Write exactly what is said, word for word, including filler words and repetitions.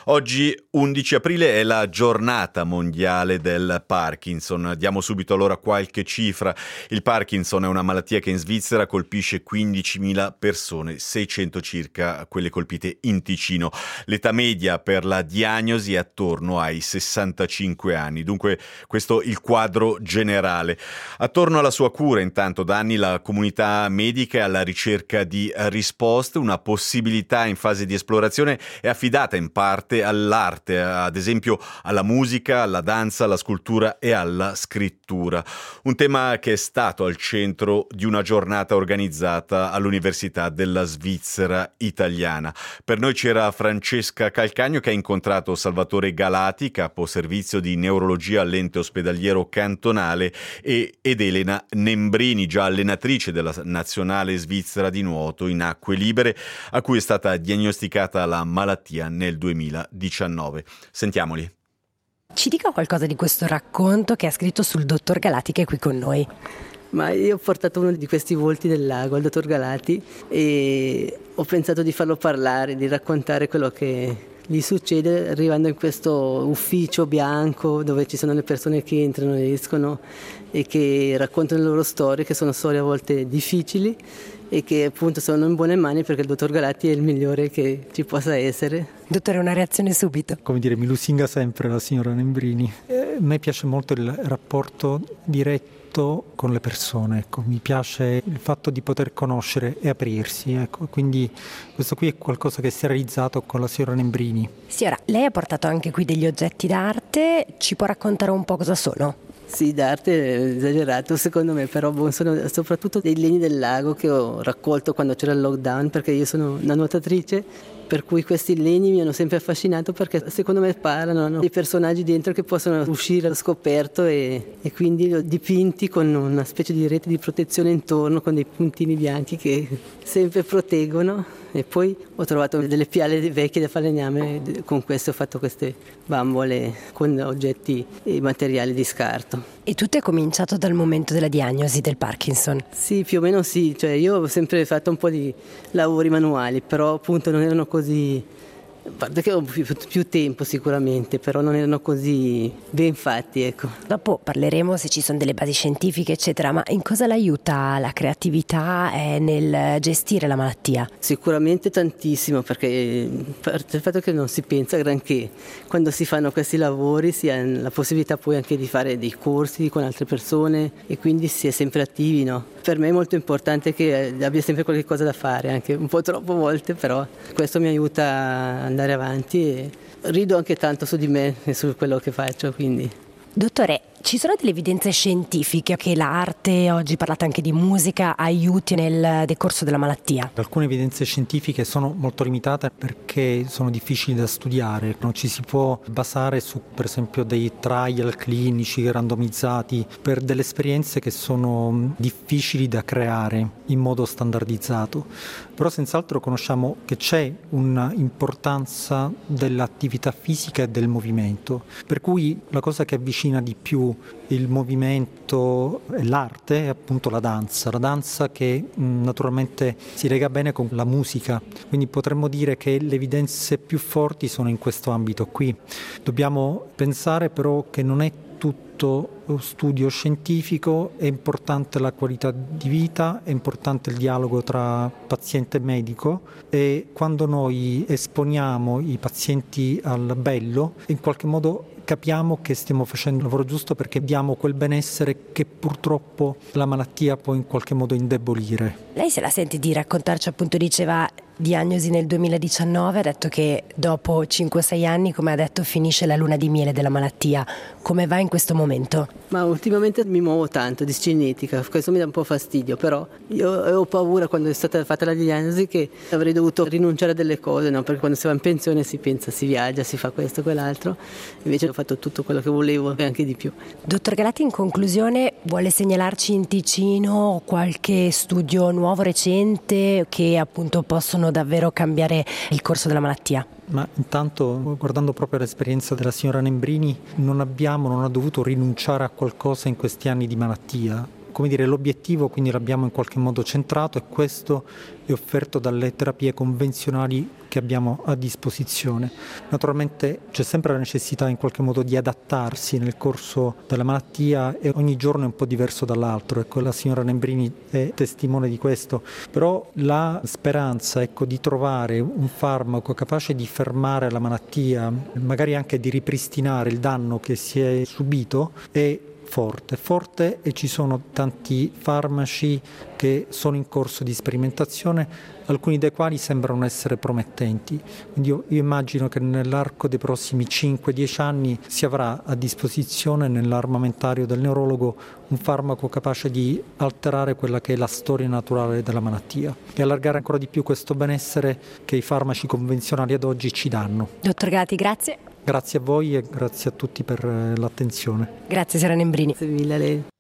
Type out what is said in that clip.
Oggi undici aprile è la giornata mondiale del Parkinson. Diamo subito allora qualche cifra. Il Parkinson è una malattia che in Svizzera colpisce quindicimila persone, seicento circa quelle colpite in Ticino. L'età media per la diagnosi è attorno ai sessantacinque anni. Dunque questo il quadro generale. Attorno alla sua cura intanto da anni la comunità medica è alla ricerca di risposte. Una possibilità in fase di esplorazione è affidata in parte all'arte, ad esempio alla musica, alla danza, alla scultura e alla scrittura. Un tema che è stato al centro di una giornata organizzata all'Università della Svizzera Italiana. Per noi c'era Francesca Calcagno che ha incontrato Salvatore Galati, capo servizio di neurologia all'ente ospedaliero cantonale, e, ed Elena Nembrini, già allenatrice della nazionale svizzera di nuoto in acque libere, a cui è stata diagnosticata la malattia nel duemiladiciannove. Sentiamoli. Ci dica qualcosa di questo racconto che ha scritto sul dottor Galati, che è qui con noi. Ma io ho portato uno di questi volti del lago al dottor Galati e ho pensato di farlo parlare, di raccontare quello che gli succede arrivando in questo ufficio bianco dove ci sono le persone che entrano e escono e che raccontano le loro storie, che sono storie a volte difficili e che appunto sono in buone mani perché il dottor Galati è il migliore che ci possa essere. Dottore, una reazione subito. Come dire, mi lusinga sempre la signora Nembrini. Eh, a me piace molto il rapporto diretto con le persone, ecco. Mi piace il fatto di poter conoscere e aprirsi, ecco. Quindi questo qui è qualcosa che si è realizzato con la signora Nembrini. Signora, lei ha portato anche qui degli oggetti d'arte, ci può raccontare un po' cosa sono? Sì, d'arte è esagerato secondo me, però sono soprattutto dei legni del lago che ho raccolto quando c'era il lockdown, perché io sono una nuotatrice, per cui questi legni mi hanno sempre affascinato perché secondo me parlano, hanno dei personaggi dentro che possono uscire allo scoperto e, e quindi li ho dipinti con una specie di rete di protezione intorno con dei puntini bianchi che sempre proteggono. E poi ho trovato delle piale vecchie da falegname, con queste ho fatto queste bambole con oggetti e materiali di scarto. E tutto è cominciato dal momento della diagnosi del Parkinson? Sì, più o meno sì, cioè io ho sempre fatto un po' di lavori manuali, però appunto non erano così, a parte che ho più, più tempo sicuramente, però non erano così ben fatti, ecco. Dopo parleremo se ci sono delle basi scientifiche eccetera, ma in cosa l'aiuta la creatività eh, nel gestire la malattia? Sicuramente tantissimo, perché a parte il fatto che non si pensa granché, quando si fanno questi lavori si ha la possibilità poi anche di fare dei corsi con altre persone e quindi si è sempre attivi, no? Per me è molto importante che abbia sempre qualche cosa da fare, anche un po' troppo volte, però questo mi aiuta a andare avanti e rido anche tanto su di me e su quello che faccio, quindi. Dottore, ci sono delle evidenze scientifiche che l'arte, oggi parlate anche di musica, aiuti nel decorso della malattia? Alcune evidenze scientifiche sono molto limitate perché sono difficili da studiare, non ci si può basare su per esempio dei trial clinici randomizzati per delle esperienze che sono difficili da creare in modo standardizzato, però senz'altro conosciamo che c'è un'importanza dell'attività fisica e del movimento, per cui la cosa che avvicina di più il movimento e l'arte è appunto la danza, la danza che mh, naturalmente si lega bene con la musica, quindi potremmo dire che le evidenze più forti sono in questo ambito qui. Dobbiamo pensare però che non è tutto studio scientifico, è importante la qualità di vita, è importante il dialogo tra paziente e medico e quando noi esponiamo i pazienti al bello, in qualche modo capiamo che stiamo facendo il lavoro giusto perché diamo quel benessere che purtroppo la malattia può in qualche modo indebolire. Lei se la sente di raccontarci, appunto diceva diagnosi nel duemiladiciannove, ha detto che dopo cinque sei anni, come ha detto, finisce la luna di miele della malattia. Come va in questo momento? Ma ultimamente mi muovo tanto di cinetica, questo mi dà un po' fastidio, però io ho paura quando è stata fatta la diagnosi che avrei dovuto rinunciare a delle cose, no? Perché quando si va in pensione si pensa, si viaggia, si fa questo, quell'altro, invece ho fatto tutto quello che volevo e anche di più. Dottor Galati, in conclusione, vuole segnalarci in Ticino qualche studio nuovo, recente, che appunto possono davvero cambiare il corso della malattia? Ma intanto, guardando proprio l'esperienza della signora Nembrini, non abbiamo, non ha dovuto rinunciare a qualcosa in questi anni di malattia. come dire, l'obiettivo quindi l'abbiamo in qualche modo centrato, e questo è offerto dalle terapie convenzionali che abbiamo a disposizione. Naturalmente c'è sempre la necessità in qualche modo di adattarsi nel corso della malattia, e ogni giorno è un po' diverso dall'altro. Ecco, la signora Nembrini è testimone di questo, però la speranza, ecco, di trovare un farmaco capace di fermare la malattia, magari anche di ripristinare il danno che si è subito, è forte, forte e ci sono tanti farmaci che sono in corso di sperimentazione, alcuni dei quali sembrano essere promettenti. Quindi io, io immagino che nell'arco dei prossimi cinque dieci anni si avrà a disposizione nell'armamentario del neurologo un farmaco capace di alterare quella che è la storia naturale della malattia e allargare ancora di più questo benessere che i farmaci convenzionali ad oggi ci danno. Dottor Gatti, grazie. Grazie a voi e grazie a tutti per l'attenzione. Grazie, signora Nembrini. Grazie mille a lei.